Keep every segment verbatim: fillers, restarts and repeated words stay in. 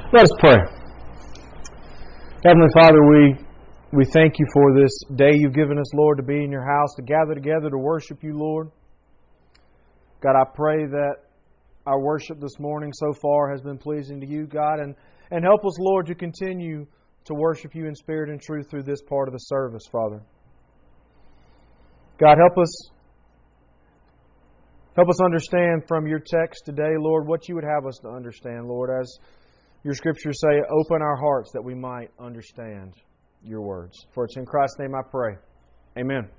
Let us pray. Heavenly Father, we we thank You for this day You've given us, Lord, to be in Your house, to gather together to worship You, Lord. God, I pray that our worship this morning so far has been pleasing to You, God, and, and help us, Lord, to continue to worship You in spirit and truth through this part of the service, Father. God, help us help us understand from Your text today, Lord, what You would have us to understand, Lord, as Your Scriptures say, open our hearts that we might understand Your words. For it's in Christ's name I pray. Amen.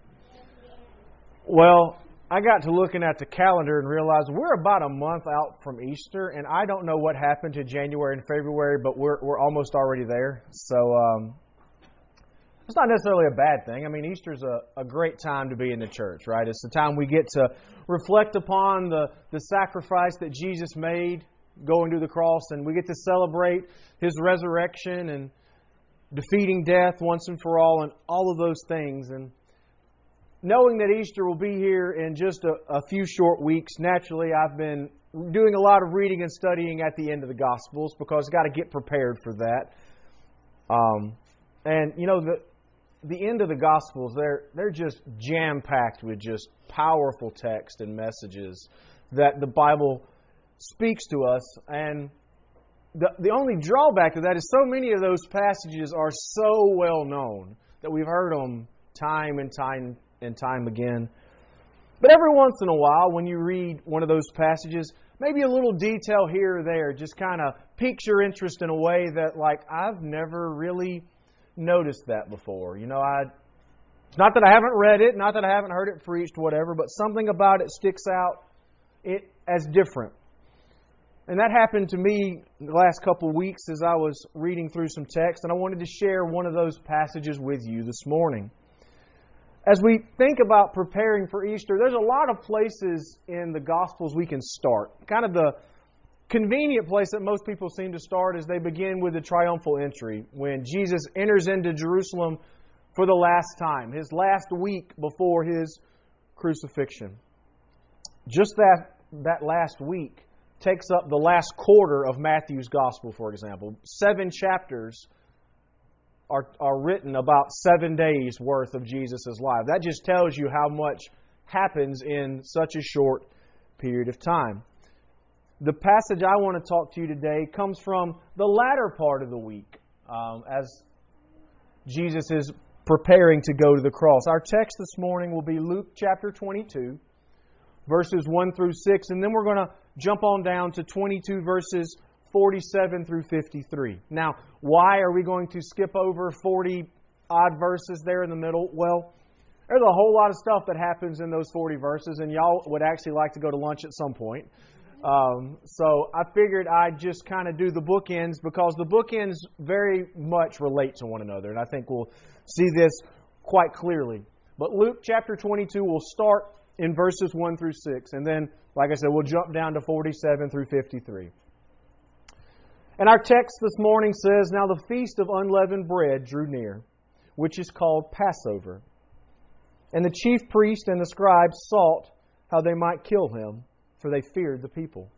Well, I got to looking at the calendar and realized we're about a month out from Easter, and I don't know what happened to January and February, but we're we're almost already there. So um, it's not necessarily a bad thing. I mean, Easter's a, a great time to be in the church, right? It's the time we get to reflect upon the, the sacrifice that Jesus made going to the cross, and we get to celebrate His resurrection and defeating death once and for all, and all of those things. And knowing that Easter will be here in just a, a few short weeks, naturally I've been doing a lot of reading and studying at the end of the Gospels because I've got to get prepared for that. Um, and you know, the the end of the Gospels, they're they're just jam-packed with just powerful text and messages that the Bible speaks to us. And the the only drawback to that is so many of those passages are so well known that we've heard them time and time and time again. But every once in a while, when you read one of those passages, maybe a little detail here or there just kind of piques your interest in a way that, like, I've never really noticed that before. You know, I it's not that I haven't read it, not that I haven't heard it preached, whatever, but something about it sticks out it as different. And that happened to me the last couple of weeks as I was reading through some text, and I wanted to share one of those passages with you this morning. As we think about preparing for Easter, there's a lot of places in the Gospels we can start. Kind of the convenient place that most people seem to start is they begin with the triumphal entry, when Jesus enters into Jerusalem for the last time, His last week before His crucifixion. Just that, that last week takes up the last quarter of Matthew's Gospel, for example. Seven chapters are, are written about seven days worth of Jesus' life. That just tells you how much happens in such a short period of time. The passage I want to talk to you today comes from the latter part of the week, um, as Jesus is preparing to go to the cross. Our text this morning will be Luke chapter twenty-two, verses one through six, and then we're going to jump on down to twenty-two verses forty-seven through fifty-three. Now, why are we going to skip over forty odd verses there in the middle? Well, there's a whole lot of stuff that happens in those forty verses, and y'all would actually like to go to lunch at some point. Um, so I figured I'd just kind of do the bookends, because the bookends very much relate to one another, and I think we'll see this quite clearly. But Luke chapter twenty-two will start in verses one through six, and then, like I said, we'll jump down to forty-seven through fifty-three. And our text this morning says, "Now the feast of unleavened bread drew near, which is called Passover. And the chief priest and the scribes sought how they might kill Him, for they feared the people.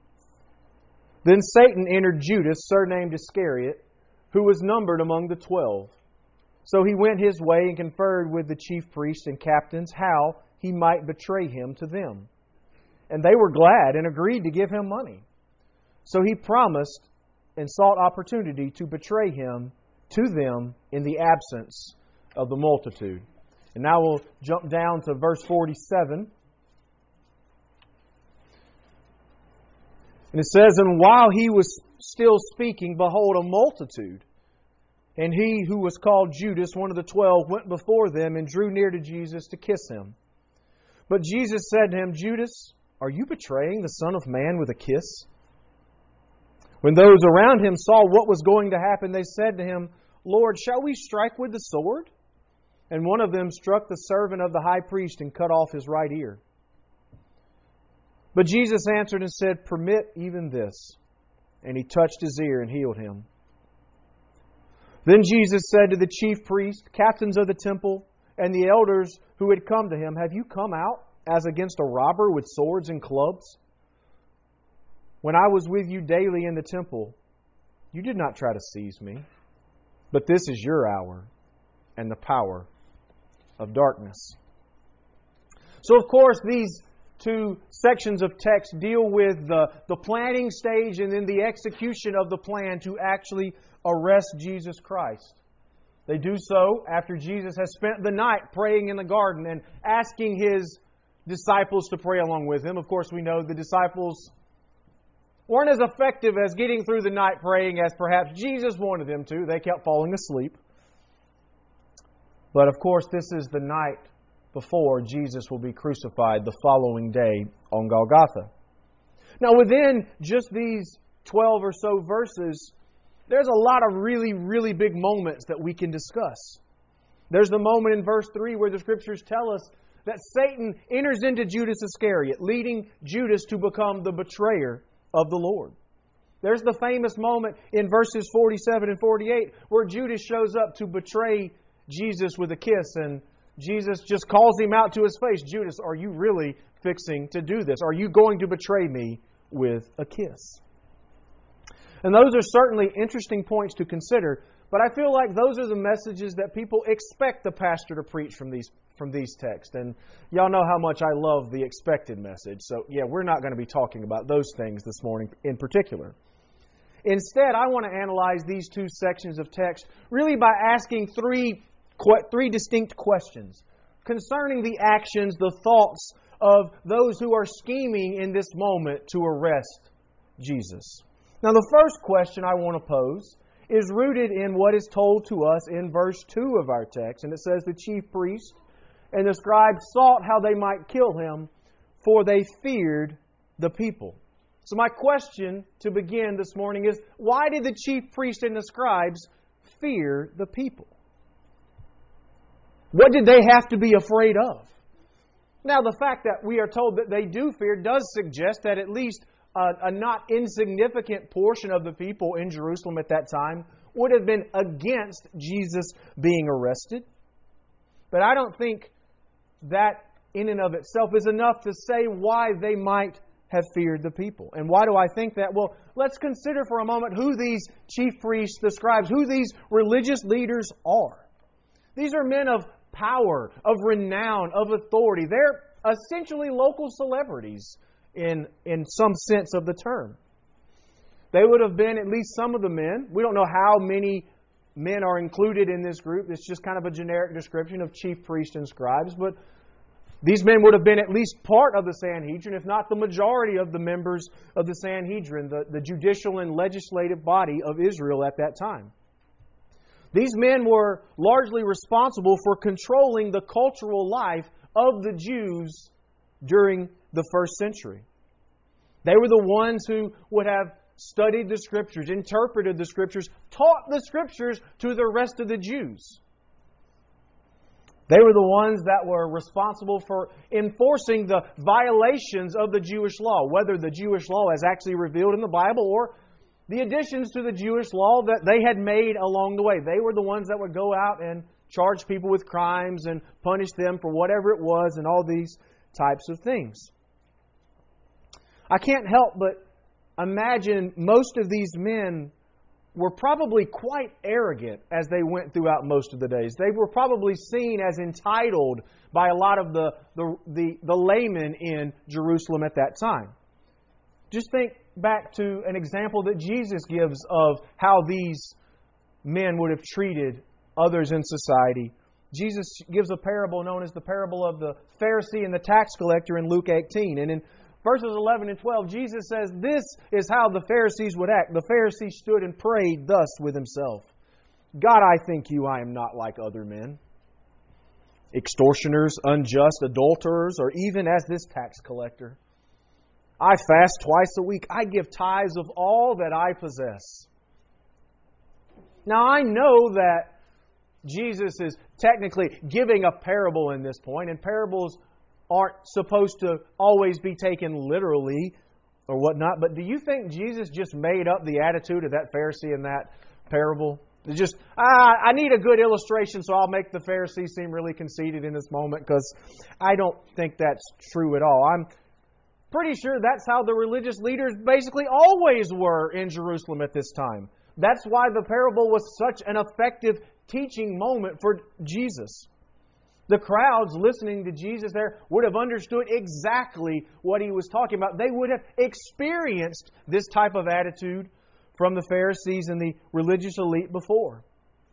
Then Satan entered Judas, surnamed Iscariot, who was numbered among the twelve. So he went his way and conferred with the chief priests and captains how he might betray Him to them. And they were glad and agreed to give Him money. So he promised and sought opportunity to betray Him to them in the absence of the multitude." And now we'll jump down to verse forty-seven. And it says, "And while he was still speaking, behold, a multitude. And he who was called Judas, one of the twelve, went before them and drew near to Jesus to kiss Him. But Jesus said to him, Judas, are you betraying the Son of Man with a kiss?" When those around Him saw what was going to happen, they said to Him, Lord, shall we strike with the sword? And one of them struck the servant of the high priest and cut off his right ear. But Jesus answered and said, Permit even this. And He touched his ear and healed him. Then Jesus said to the chief priests, captains of the temple, and the elders who had come to Him, Have you come out as against a robber with swords and clubs? When I was with you daily in the temple, You did not try to seize me, but this is your hour and the power of darkness. So, of course, these two sections of text deal with the, the planning stage and then the execution of the plan to actually arrest Jesus Christ. They do so after Jesus has spent the night praying in the garden and asking His disciples to pray along with Him. Of course, we know the disciples weren't as effective as getting through the night praying as perhaps Jesus wanted them to. They kept falling asleep. But of course, this is the night before Jesus will be crucified the following day on Golgotha. Now, within just these twelve or so verses, there's a lot of really, really big moments that we can discuss. There's the moment in verse three where the Scriptures tell us that Satan enters into Judas Iscariot, leading Judas to become the betrayer of the Lord. There's the famous moment in verses forty-seven and forty-eight where Judas shows up to betray Jesus with a kiss, and Jesus just calls him out to his face. Judas, are you really fixing to do this? Are you going to betray me with a kiss? And those are certainly interesting points to consider, but I feel like those are the messages that people expect the pastor to preach from these from these texts. And y'all know how much I love the expected message. So yeah, we're not going to be talking about those things this morning in particular. Instead, I want to analyze these two sections of text really by asking three three distinct questions concerning the actions, the thoughts of those who are scheming in this moment to arrest Jesus. Now, the first question I want to pose is rooted in what is told to us in verse two of our text. And it says, the chief priest and the scribes sought how they might kill Him, for they feared the people. So my question to begin this morning is, why did the chief priest and the scribes fear the people? What did they have to be afraid of? Now, the fact that we are told that they do fear does suggest that at least a, a not insignificant portion of the people in Jerusalem at that time would have been against Jesus being arrested. But I don't think that in and of itself is enough to say why they might have feared the people. And why do I think that? Well, let's consider for a moment who these chief priests, the scribes, who these religious leaders are. These are men of power, of renown, of authority. They're essentially local celebrities in, in some sense of the term. They would have been at least some of the men. We don't know how many men are included in this group. It's just kind of a generic description of chief priests and scribes. But these men would have been at least part of the Sanhedrin, if not the majority of the members of the Sanhedrin, the, the judicial and legislative body of Israel at that time. These men were largely responsible for controlling the cultural life of the Jews during the first century. They were the ones who would have studied the Scriptures, interpreted the Scriptures, taught the Scriptures to the rest of the Jews. They were the ones that were responsible for enforcing the violations of the Jewish law, whether the Jewish law as actually revealed in the Bible or the additions to the Jewish law that they had made along the way. They were the ones that would go out and charge people with crimes and punish them for whatever it was and all these types of things. I can't help but imagine most of these men were probably quite arrogant as they went throughout most of the days. They were probably seen as entitled by a lot of the, the, the, the laymen in Jerusalem at that time. Just think back to an example that Jesus gives of how these men would have treated others in society. Jesus gives a parable known as the parable of the Pharisee and the tax collector in Luke eighteen. And in verses eleven and twelve, Jesus says, this is how the Pharisees would act. The Pharisee stood and prayed thus with himself. God, I think you, I am not like other men, extortioners, unjust, adulterers, or even as this tax collector. I fast twice a week. I give tithes of all that I possess. Now, I know that Jesus is technically giving a parable in this point, and parables aren't supposed to always be taken literally or whatnot, but do you think Jesus just made up the attitude of that Pharisee in that parable? It's just, ah, I need a good illustration, so I'll make the Pharisee seem really conceited in this moment, because I don't think that's true at all. I'm pretty sure that's how the religious leaders basically always were in Jerusalem at this time. That's why the parable was such an effective teaching moment for Jesus. The crowds listening to Jesus there would have understood exactly what He was talking about. They would have experienced this type of attitude from the Pharisees and the religious elite before.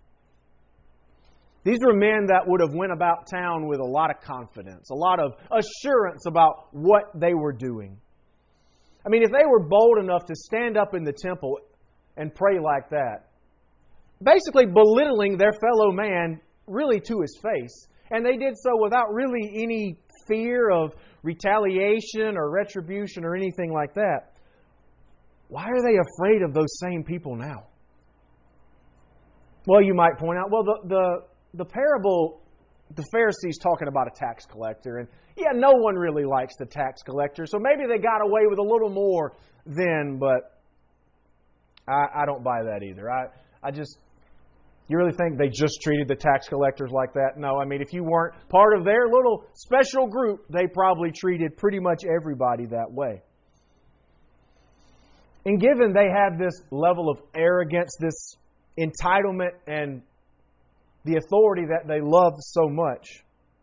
These were men that would have went about town with a lot of confidence, a lot of assurance about what they were doing. I mean, if they were bold enough to stand up in the temple and pray like that, basically belittling their fellow man really to his face, and they did so without really any fear of retaliation or retribution or anything like that, why are they afraid of those same people now? Well, you might point out, well, the, the, the parable, the Pharisees talking about a tax collector, and yeah, no one really likes the tax collector, so maybe they got away with a little more then, but I, I don't buy that either. I, I just, you really think they just treated the tax collectors like that? No, I mean, if you weren't part of their little special group, they probably treated pretty much everybody that way. And given they have this level of arrogance, this entitlement, and the authority that they love so much,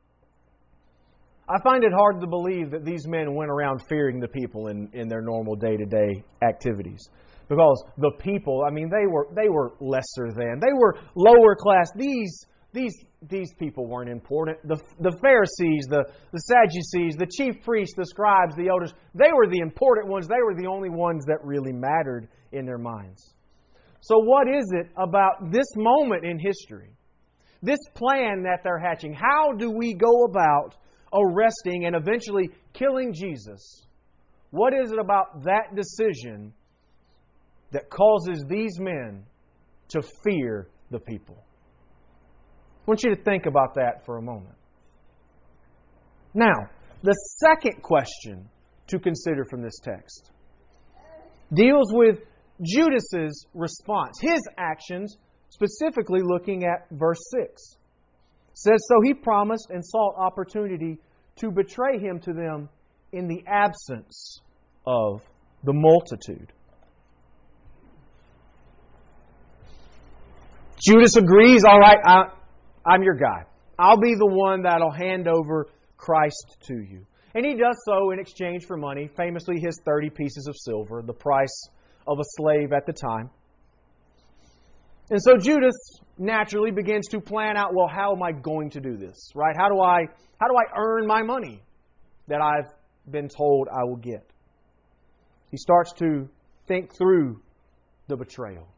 I find it hard to believe that these men went around fearing the people in, in their normal day-to-day activities. Because the people, I mean, they were they were lesser than. They were lower class. These these these people weren't important. The the Pharisees, the, the Sadducees, the chief priests, the scribes, the elders, they were the important ones. They were the only ones that really mattered in their minds. So what is it about this moment in history, this plan that they're hatching? How do we go about arresting and eventually killing Jesus? What is it about that decision that causes these men to fear the people? I want you to think about that for a moment. Now, the second question to consider from this text deals with Judas's response, his actions, specifically looking at verse six. It says, "So he promised and sought opportunity to betray him to them in the absence of the multitude." Judas agrees, all right, I, I'm your guy. I'll be the one that'll hand over Christ to you. And he does so in exchange for money, famously his thirty pieces of silver, the price of a slave at the time. And so Judas naturally begins to plan out, well, how am I going to do this? Right? How do I how do I earn my money that I've been told I will get? He starts to think through the betrayal.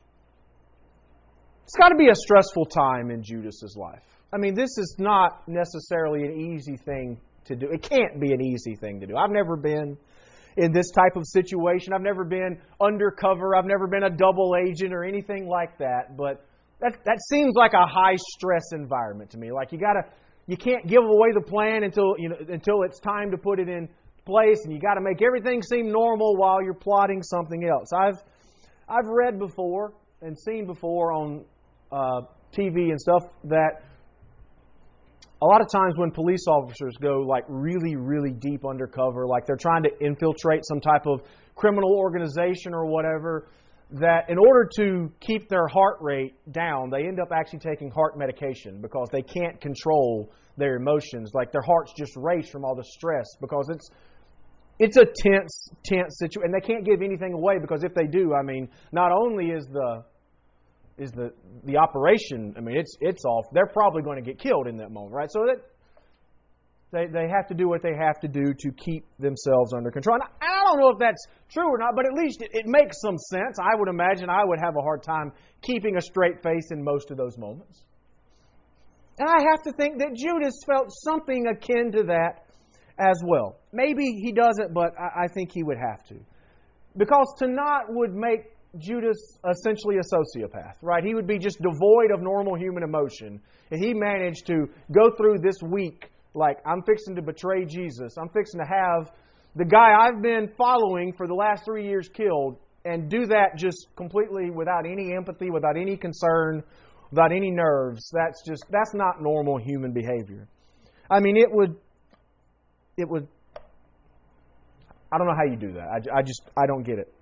It's got to be a stressful time in Judas's life. I mean, this is not necessarily an easy thing to do. It can't be an easy thing to do. I've never been in this type of situation. I've never been undercover. I've never been a double agent or anything like that. But that that seems like a high stress environment to me. Like you gotta, you can't give away the plan until you know until it's time to put it in place, and you got to make everything seem normal while you're plotting something else. I've I've read before and seen before on Uh, T V and stuff that a lot of times when police officers go like really, really deep undercover, like they're trying to infiltrate some type of criminal organization or whatever, that in order to keep their heart rate down, they end up actually taking heart medication because they can't control their emotions. Like their hearts just race from all the stress because it's it's a tense, tense situation. And they can't give anything away because if they do, I mean, not only is the is the the operation, I mean, it's it's off. They're probably going to get killed in that moment, right? So that they they have to do what they have to do to keep themselves under control. And I don't know if that's true or not, but at least it, it makes some sense. I would imagine I would have a hard time keeping a straight face in most of those moments. And I have to think that Judas felt something akin to that as well. Maybe he doesn't, but I, I think he would have to. Because to not would make Judas essentially a sociopath, right? He would be just devoid of normal human emotion. If he managed to go through this week like, I'm fixing to betray Jesus, I'm fixing to have the guy I've been following for the last three years killed, and do that just completely without any empathy, without any concern, without any nerves, that's just, that's not normal human behavior. I mean, it would, it would, I don't know how you do that. I, I just, I don't get it.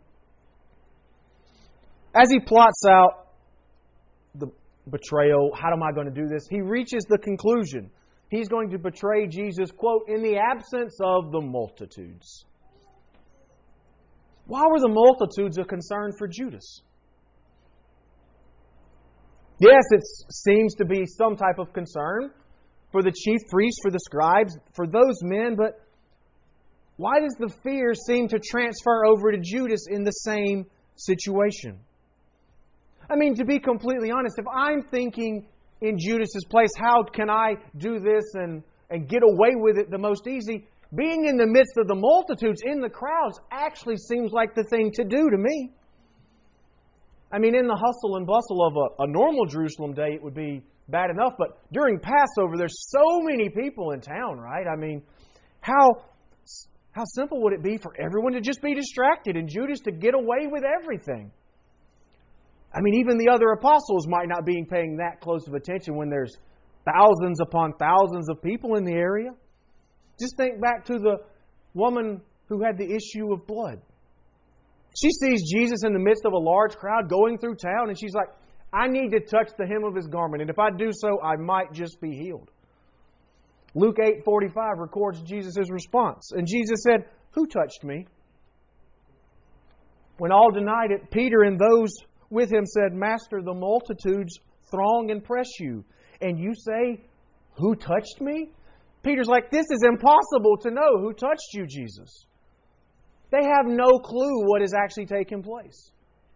As he plots out the betrayal, how am I going to do this? He reaches the conclusion. He's going to betray Jesus, quote, in the absence of the multitudes. Why were the multitudes a concern for Judas? Yes, it seems to be some type of concern for the chief priests, for the scribes, for those men, but why does the fear seem to transfer over to Judas in the same situation? I mean, to be completely honest, if I'm thinking in Judas's place, how can I do this and, and get away with it the most easy? Being in the midst of the multitudes, in the crowds, actually seems like the thing to do to me. I mean, in the hustle and bustle of a, a normal Jerusalem day, it would be bad enough. But during Passover, there's so many people in town, right? I mean, how, how simple would it be for everyone to just be distracted and Judas to get away with everything? I mean, even the other apostles might not be paying that close of attention when there's thousands upon thousands of people in the area. Just think back to the woman who had the issue of blood. She sees Jesus in the midst of a large crowd going through town, and she's like, I need to touch the hem of His garment, and if I do so, I might just be healed. Luke eight forty-five records Jesus' response. And Jesus said, who touched me? When all denied it, Peter and those with him said, Master, the multitudes throng and press you, and you say, who touched me? Peter's like, this is impossible to know who touched you, Jesus. They have no clue what is actually taking place.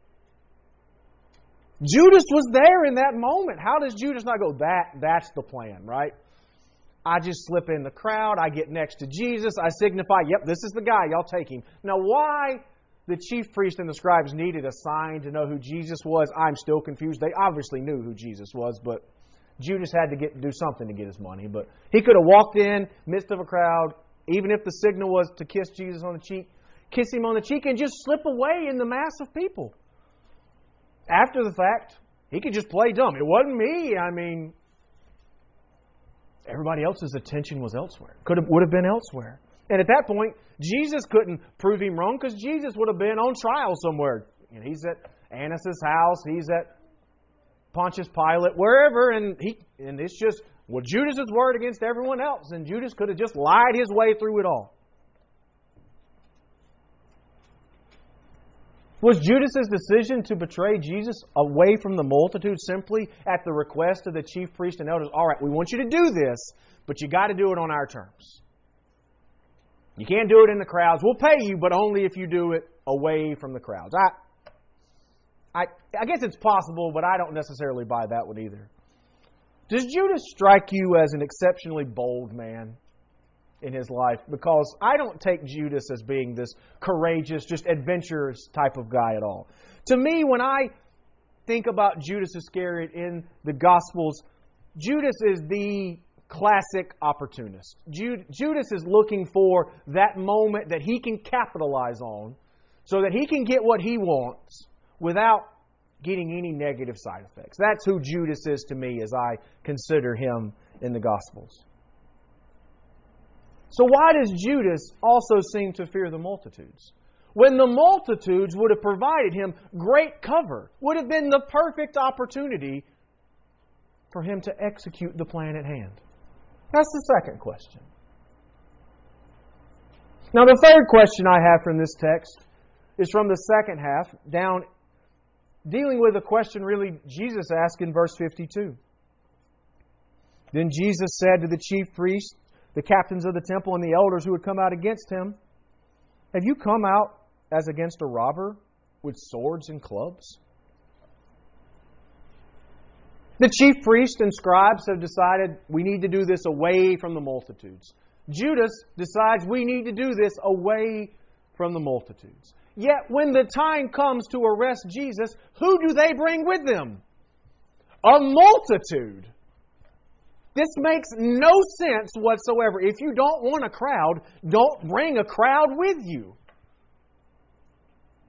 Judas was there in that moment. How does Judas not go, that, that's the plan, right? I just slip in the crowd. I get next to Jesus. I signify, yep, this is the guy. Y'all take him. Now, why the chief priests and the scribes needed a sign to know who Jesus was, I'm still confused. They obviously knew who Jesus was, but Judas had to get do something to get his money. But he could have walked in, midst of a crowd, even if the signal was to kiss Jesus on the cheek, kiss Him on the cheek and just slip away in the mass of people. After the fact, he could just play dumb. It wasn't me. I mean, everybody else's attention was elsewhere. Could have, would have been elsewhere. And at that point, Jesus couldn't prove him wrong because Jesus would have been on trial somewhere. You know, he's at Annas' house. He's at Pontius Pilate, wherever, and he and it's just, well, Judas' word against everyone else, and Judas could have just lied his way through it all. Was Judas' decision to betray Jesus away from the multitude simply at the request of the chief priests and elders? All right, we want you to do this, but you got to do it on our terms. You can't do it in the crowds. We'll pay you, but only if you do it away from the crowds. I, I, I guess it's possible, but I don't necessarily buy that one either. Does Judas strike you as an exceptionally bold man in his life? Because I don't take Judas as being this courageous, just adventurous type of guy at all. To me, when I think about Judas Iscariot in the Gospels, Judas is the classic opportunist. Judas is looking for that moment that he can capitalize on so that he can get what he wants without getting any negative side effects. That's who Judas is to me as I consider him in the Gospels. So why does Judas also seem to fear the multitudes? When the multitudes would have provided him great cover, would have been the perfect opportunity for him to execute the plan at hand. That's the second question. Now the third question I have from this text is from the second half, down dealing with a question really Jesus asked in verse fifty-two. Then Jesus said to the chief priests, the captains of the temple, and the elders who had come out against him, have you come out as against a robber with swords and clubs? The chief priests and scribes have decided we need to do this away from the multitudes. Judas decides we need to do this away from the multitudes. Yet when the time comes to arrest Jesus, who do they bring with them? A multitude. This makes no sense whatsoever. If you don't want a crowd, don't bring a crowd with you.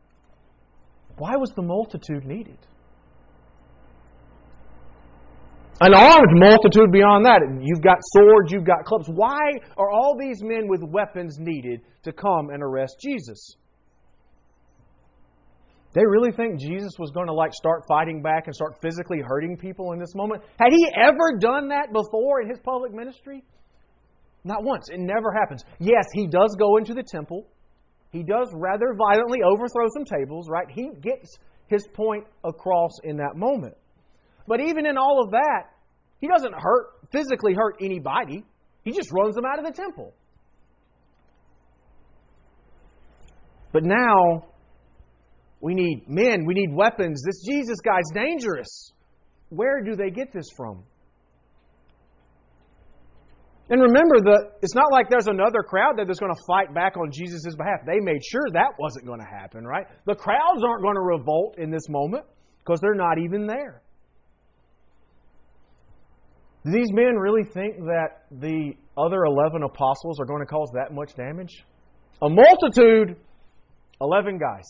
Why was the multitude needed? An armed multitude beyond that. You've got swords, you've got clubs. Why are all these men with weapons needed to come and arrest Jesus? They really think Jesus was going to like start fighting back and start physically hurting people in this moment? Had He ever done that before in His public ministry? Not once. It never happens. Yes, He does go into the temple. He does rather violently overthrow some tables, right? He gets His point across in that moment. But even in all of that, He doesn't hurt, physically hurt anybody. He just runs them out of the temple. But now, we need men, we need weapons. This Jesus guy's dangerous. Where do they get this from? And remember, the, it's not like there's another crowd there that's going to fight back on Jesus' behalf. They made sure that wasn't going to happen, right? The crowds aren't going to revolt in this moment because they're not even there. Do these men really think that the other eleven apostles are going to cause that much damage? A multitude, eleven guys.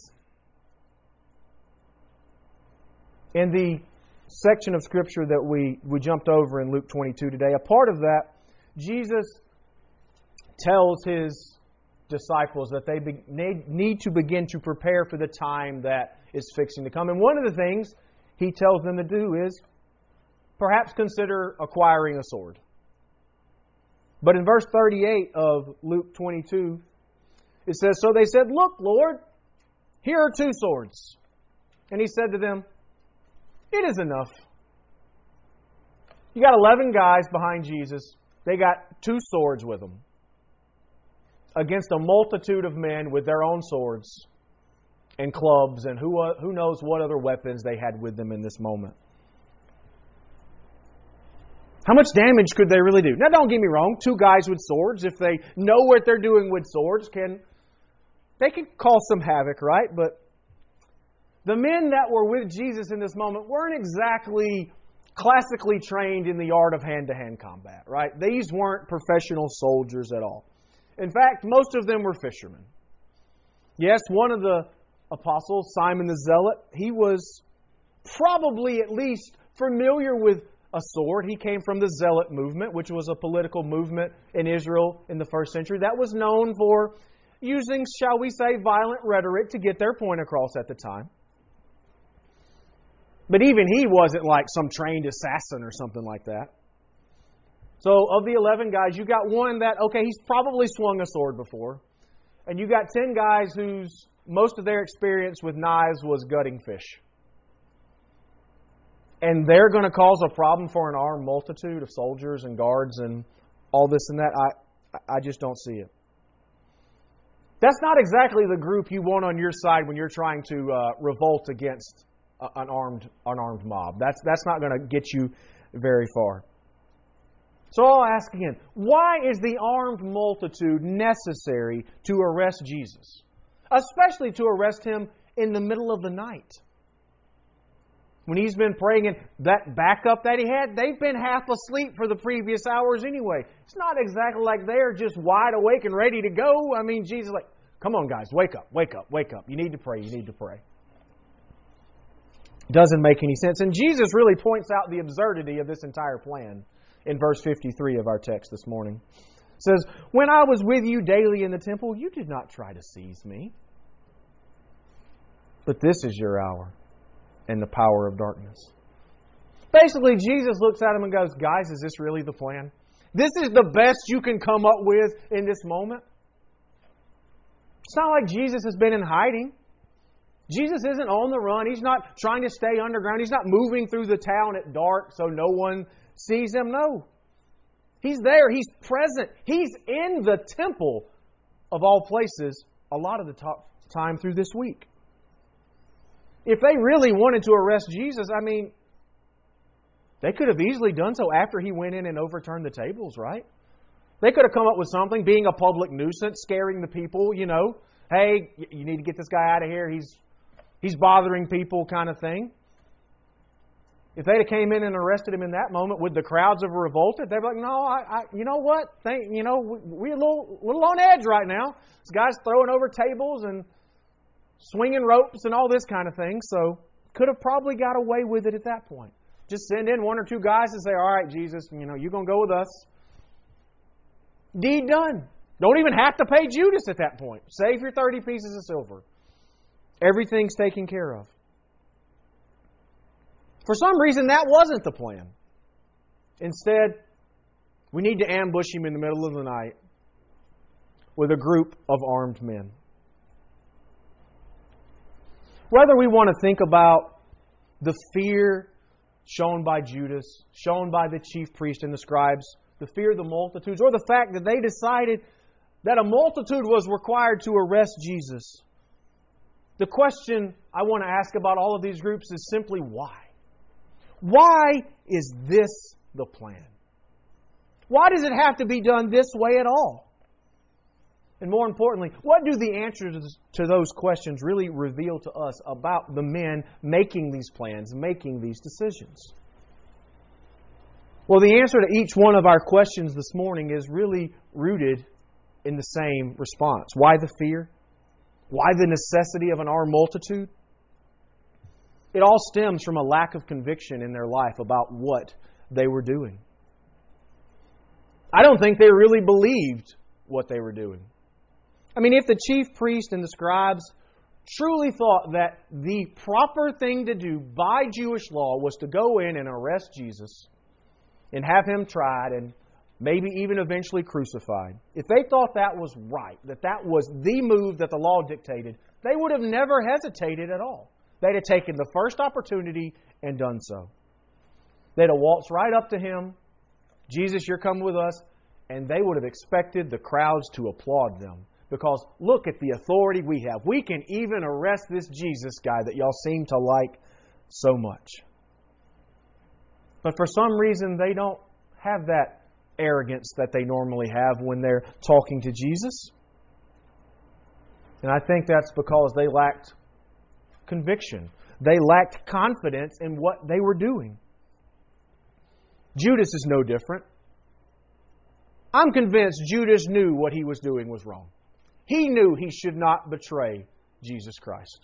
In the section of Scripture that we, we jumped over in Luke twenty-two today, a part of that, Jesus tells His disciples that they be, need to begin to prepare for the time that is fixing to come. And one of the things He tells them to do is perhaps consider acquiring a sword. But in verse thirty-eight of Luke twenty-two, it says, "So they said, 'Look, Lord, here are two swords.' And He said to them, 'It is enough.'" You got eleven guys behind Jesus. They got two swords with them against a multitude of men with their own swords and clubs and who, who knows what other weapons they had with them in this moment. How much damage could they really do? Now, don't get me wrong. Two guys with swords, if they know what they're doing with swords, can they can cause some havoc, right? But the men that were with Jesus in this moment weren't exactly classically trained in the art of hand-to-hand combat, right? These weren't professional soldiers at all. In fact, most of them were fishermen. Yes, one of the apostles, Simon the Zealot, he was probably at least familiar with a sword. He came from the Zealot movement, which was a political movement in Israel in the first century that was known for using, shall we say, violent rhetoric to get their point across at the time. But even he wasn't like some trained assassin or something like that. So of the eleven guys, you got one that, okay, he's probably swung a sword before. And you got ten guys whose most of their experience with knives was gutting fish. And they're going to cause a problem for an armed multitude of soldiers and guards and all this and that. I, I just don't see it. That's not exactly the group you want on your side when you're trying to uh, revolt against an armed, unarmed mob. That's, that's not going to get you very far. So I'll ask again, why is the armed multitude necessary to arrest Jesus? Especially to arrest Him in the middle of the night. When He's been praying and that backup that He had, they've been half asleep for the previous hours anyway. It's not exactly like they're just wide awake and ready to go. I mean, Jesus is like, come on guys, wake up, wake up, wake up. You need to pray, you need to pray. Doesn't make any sense. And Jesus really points out the absurdity of this entire plan in verse fifty-three of our text this morning. It says, "When I was with you daily in the temple, you did not try to seize me. But this is your hour and the power of darkness." Basically, Jesus looks at him and goes, guys, is this really the plan? This is the best you can come up with in this moment? It's not like Jesus has been in hiding. Jesus isn't on the run. He's not trying to stay underground. He's not moving through the town at dark so no one sees Him. No. He's there. He's present. He's in the temple of all places a lot of the time through this week. If they really wanted to arrest Jesus, I mean, they could have easily done so after He went in and overturned the tables, right? They could have come up with something, being a public nuisance, scaring the people, you know. Hey, you need to get this guy out of here. He's He's bothering people, kind of thing. If they'd have came in and arrested Him in that moment, would the crowds have revolted? They'd be like, no, I, I you know what? Think, you know, we, we're a little, little on edge right now. This guy's throwing over tables and swinging ropes and all this kind of thing. So could have probably got away with it at that point. Just send in one or two guys and say, all right, Jesus, you know, you're going to go with us. Deed done. Don't even have to pay Judas at that point. Save your thirty pieces of silver. Everything's taken care of. For some reason, that wasn't the plan. Instead, we need to ambush him in the middle of the night with a group of armed men. Whether we want to think about the fear shown by Judas, shown by the chief priest and the scribes, the fear of the multitudes, or the fact that they decided that a multitude was required to arrest Jesus, the question I want to ask about all of these groups is simply why? Why is this the plan? Why does it have to be done this way at all? And more importantly, what do the answers to those questions really reveal to us about the men making these plans, making these decisions? Well, the answer to each one of our questions this morning is really rooted in the same response. Why the fear? Why the necessity of an armed multitude? It all stems from a lack of conviction in their life about what they were doing. I don't think they really believed what they were doing. I mean, if the chief priest and the scribes truly thought that the proper thing to do by Jewish law was to go in and arrest Jesus and have Him tried and maybe even eventually crucified, if they thought that was right, that that was the move that the law dictated, they would have never hesitated at all. They'd have taken the first opportunity and done so. They'd have waltzed right up to Him, Jesus, you're coming with us, and they would have expected the crowds to applaud them. Because look at the authority we have. We can even arrest this Jesus guy that y'all seem to like so much. But for some reason, they don't have that arrogance that they normally have when they're talking to Jesus. And I think that's because they lacked conviction. They lacked confidence in what they were doing. Judas is no different. I'm convinced Judas knew what he was doing was wrong. He knew he should not betray Jesus Christ.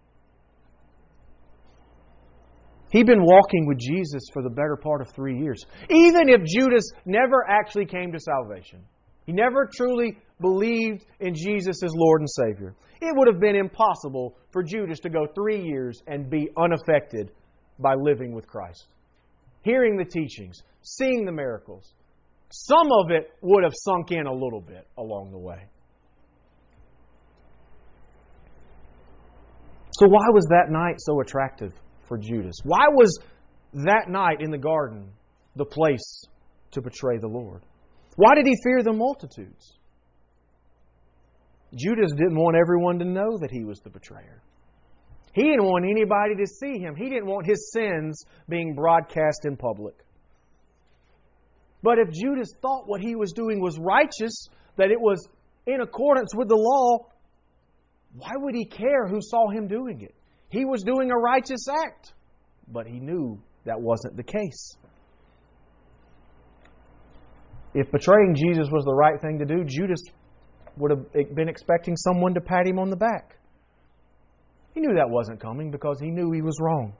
He'd been walking with Jesus for the better part of three years. Even if Judas never actually came to salvation, he never truly believed in Jesus as Lord and Savior, it would have been impossible for Judas to go three years and be unaffected by living with Christ. Hearing the teachings, seeing the miracles. Some of it would have sunk in a little bit along the way. So why was that night so attractive for Judas? Why was that night in the garden the place to betray the Lord? Why did he fear the multitudes? Judas didn't want everyone to know that he was the betrayer. He didn't want anybody to see him. He didn't want his sins being broadcast in public. But if Judas thought what he was doing was righteous, that it was in accordance with the law, why would he care who saw him doing it? He was doing a righteous act, but he knew that wasn't the case. If betraying Jesus was the right thing to do, Judas would have been expecting someone to pat him on the back. He knew that wasn't coming because he knew he was wrong.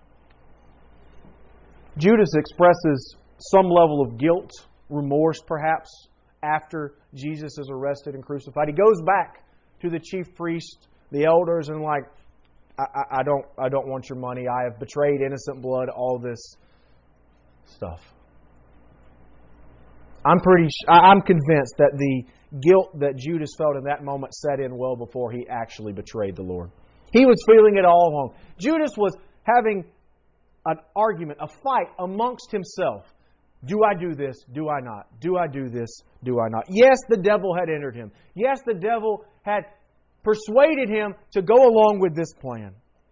Judas expresses some level of guilt, remorse perhaps, after Jesus is arrested and crucified. He goes back to the chief priest, the elders, and like, I, I, I don't I don't want your money. I have betrayed innocent blood, all this stuff. I'm pretty I'm convinced that the guilt that Judas felt in that moment set in well before he actually betrayed the Lord. He was feeling it all along. Judas was having an argument, a fight amongst himself. Do I do this? Do I not? Do I do this? Do I not? Yes, the devil had entered him. Yes, the devil had persuaded him to go along with this plan.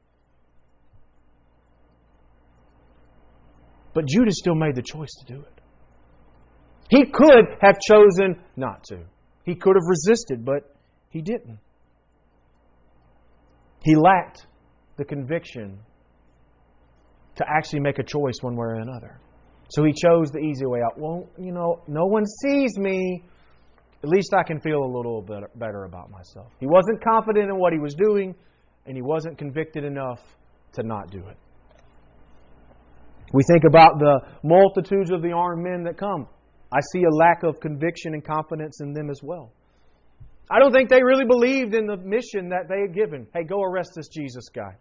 But Judas still made the choice to do it. He could have chosen not to. He could have resisted, but he didn't. He lacked the conviction to actually make a choice one way or another. So he chose the easy way out. Well, you know, no one sees me. At least I can feel a little bit better about myself. He wasn't confident in what he was doing, and he wasn't convicted enough to not do it. We think about the multitudes of the armed men that come. I see a lack of conviction and confidence in them as well. I don't think they really believed in the mission that they had given. Hey, go arrest this Jesus guy.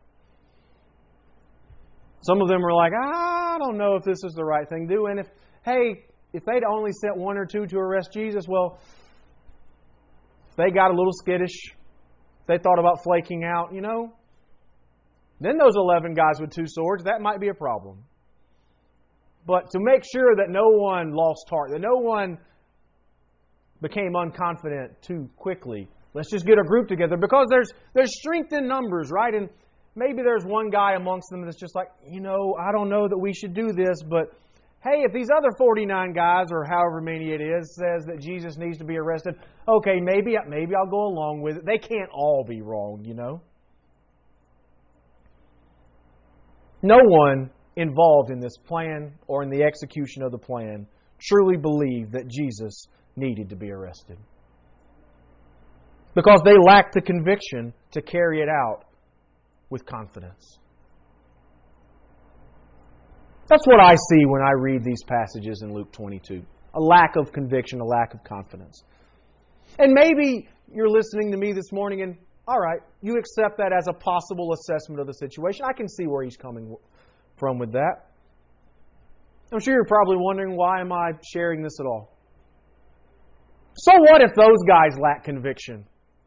Some of them were like, I don't know if this is the right thing to do. And if, hey, if they'd only sent one or two to arrest Jesus, well, if they got a little skittish, they thought about flaking out, you know, then those eleven guys with two swords, that might be a problem. But to make sure that no one lost heart, that no one became unconfident too quickly, let's just get a group together, because there's there's strength in numbers, right? And maybe there's one guy amongst them that's just like, you know, I don't know that we should do this, but hey, if these other forty-nine guys, or however many it is, says that Jesus needs to be arrested, okay, maybe, maybe I'll go along with it. They can't all be wrong, you know. No one involved in this plan or in the execution of the plan truly believed that Jesus needed to be arrested, because they lacked the conviction to carry it out with confidence. That's what I see when I read these passages in Luke twenty-two. A lack of conviction, a lack of confidence. And maybe you're listening to me this morning and, all right, you accept that as a possible assessment of the situation. I can see where he's coming from with that. I'm sure you're probably wondering, why am I sharing this at all? So what if those guys lack conviction?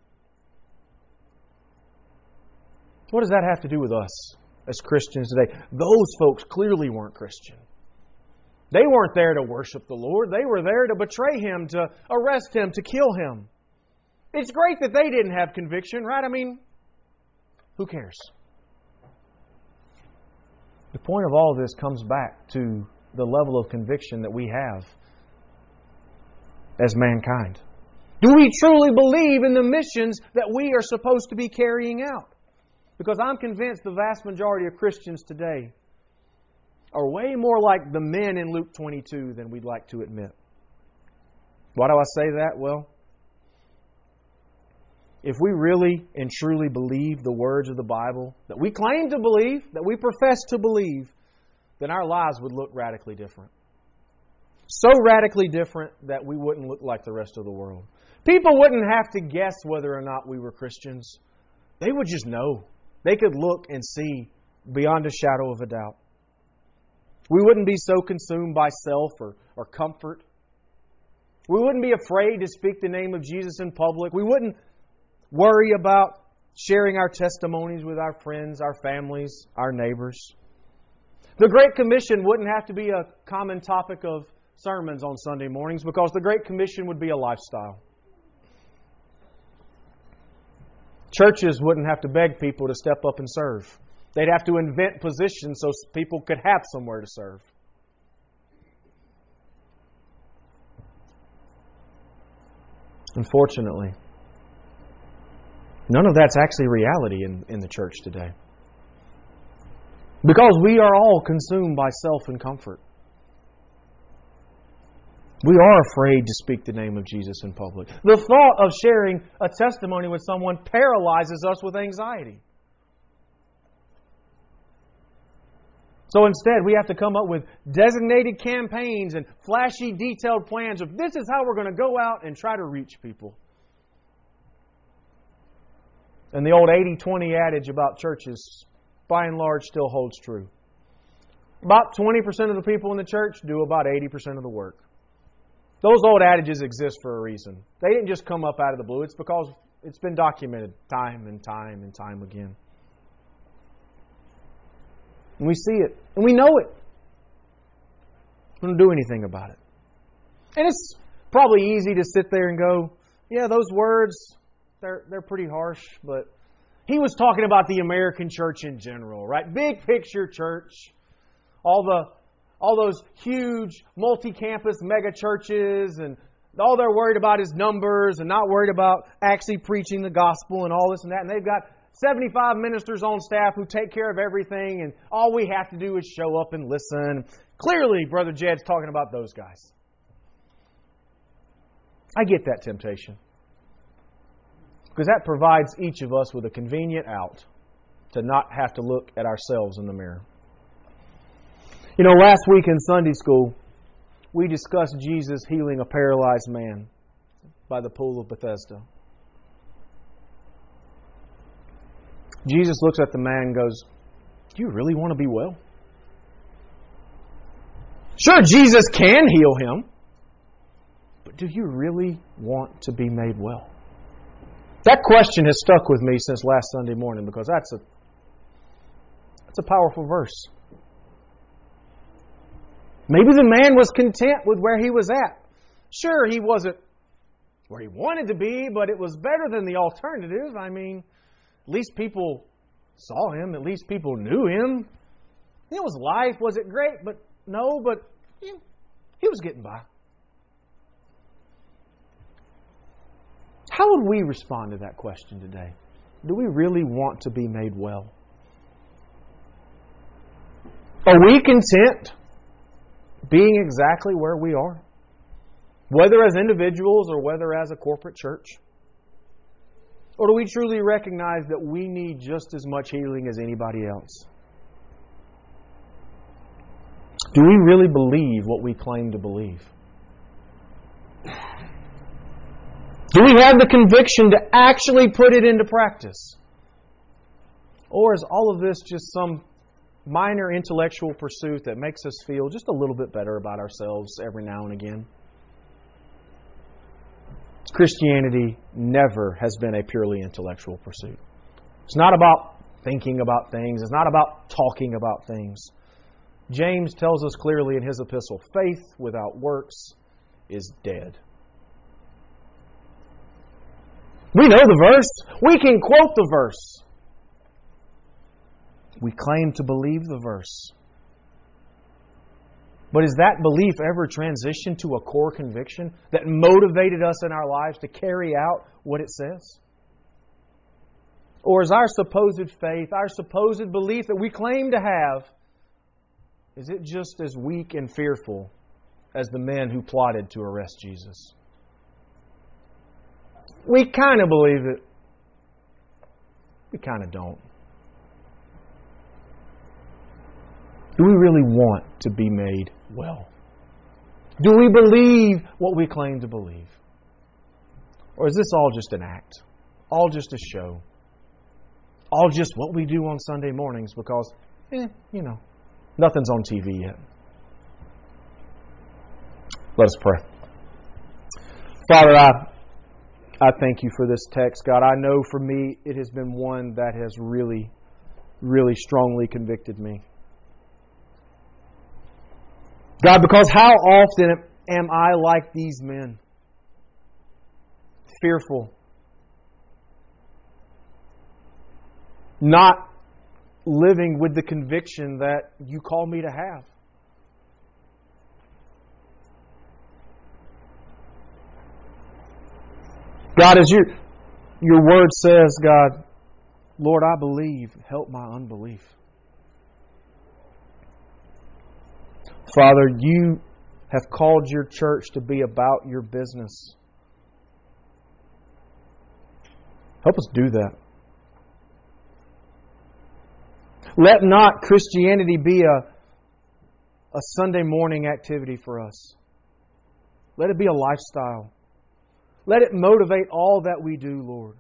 What does that have to do with us as Christians today? Those folks clearly weren't Christian. They weren't there to worship the Lord. They were there to betray Him, to arrest Him, to kill Him. It's great that they didn't have conviction, right? I mean, who cares? The point of all of this comes back to the level of conviction that we have as mankind. Do we truly believe in the missions that we are supposed to be carrying out? Because I'm convinced the vast majority of Christians today are way more like the men in Luke twenty-two than we'd like to admit. Why do I say that? Well, if we really and truly believe the words of the Bible that we claim to believe, that we profess to believe, then our lives would look radically different. So radically different that we wouldn't look like the rest of the world. People wouldn't have to guess whether or not we were Christians. They would just know. They could look and see beyond a shadow of a doubt. We wouldn't be so consumed by self or, or comfort. We wouldn't be afraid to speak the name of Jesus in public. We wouldn't worry about sharing our testimonies with our friends, our families, our neighbors. The Great Commission wouldn't have to be a common topic of sermons on Sunday mornings, because the Great Commission would be a lifestyle. Churches wouldn't have to beg people to step up and serve. They'd have to invent positions so people could have somewhere to serve. Unfortunately, none of that's actually reality in, in the church today. Because we are all consumed by self and comfort. We are afraid to speak the name of Jesus in public. The thought of sharing a testimony with someone paralyzes us with anxiety. So instead, we have to come up with designated campaigns and flashy, detailed plans of this is how we're going to go out and try to reach people. And the old eighty twenty adage about churches, by and large, still holds true. About twenty percent of the people in the church do about eighty percent of the work. Those old adages exist for a reason. They didn't just come up out of the blue. It's because it's been documented time and time and time again. And we see it. And we know it. We don't do anything about it. And it's probably easy to sit there and go, yeah, those words, they're they're pretty harsh, but he was talking about the American church in general, right? Big picture church. All the all those huge multi-campus mega churches, and all they're worried about is numbers and not worried about actually preaching the gospel and all this and that. And they've got seventy-five ministers on staff who take care of everything, and all we have to do is show up and listen. Clearly, Brother Jed's talking about those guys. I get that temptation. Because that provides each of us with a convenient out to not have to look at ourselves in the mirror. You know, last week in Sunday school, we discussed Jesus healing a paralyzed man by the pool of Bethesda. Jesus looks at the man and goes, "Do you really want to be well?" Sure, Jesus can heal him, but do you really want to be made well? That question has stuck with me since last Sunday morning because that's a that's a powerful verse. Maybe the man was content with where he was at. Sure, he wasn't where he wanted to be, but it was better than the alternative. I mean, at least people saw him. At least people knew him. It was life. Was it great? But no, but you know, he was getting by. How would we respond to that question today? Do we really want to be made well? Are we content being exactly where we are? Whether as individuals or whether as a corporate church? Or do we truly recognize that we need just as much healing as anybody else? Do we really believe what we claim to believe? Do we have the conviction to actually put it into practice? Or is all of this just some minor intellectual pursuit that makes us feel just a little bit better about ourselves every now and again? Christianity never has been a purely intellectual pursuit. It's not about thinking about things. It's not about talking about things. James tells us clearly in his epistle, faith without works is dead. We know the verse. We can quote the verse. We claim to believe the verse. But has that belief ever transitioned to a core conviction that motivated us in our lives to carry out what it says? Or is our supposed faith, our supposed belief that we claim to have, is it just as weak and fearful as the men who plotted to arrest Jesus? We kind of believe it. We kind of don't. Do we really want to be made well? Do we believe what we claim to believe? Or is this all just an act? All just a show? All just what we do on Sunday mornings because, eh, you know, nothing's on T V yet. Let us pray. Father, I, I thank you for this text, God. I know for me it has been one that has really, really strongly convicted me. God, because how often am I like these men? Fearful. Not living with the conviction that you call me to have. God, as your, your word says, God, Lord, I believe, help my unbelief. Father, you have called your church to be about your business. Help us do that. Let not Christianity be a, a Sunday morning activity for us. Let it be a lifestyle. Let it motivate all that we do, Lord.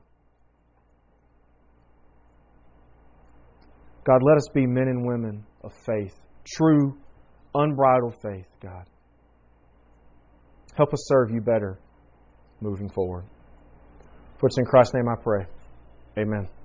God, let us be men and women of faith. True, unbridled faith, God. Help us serve you better moving forward. For it's in Christ's name I pray. Amen.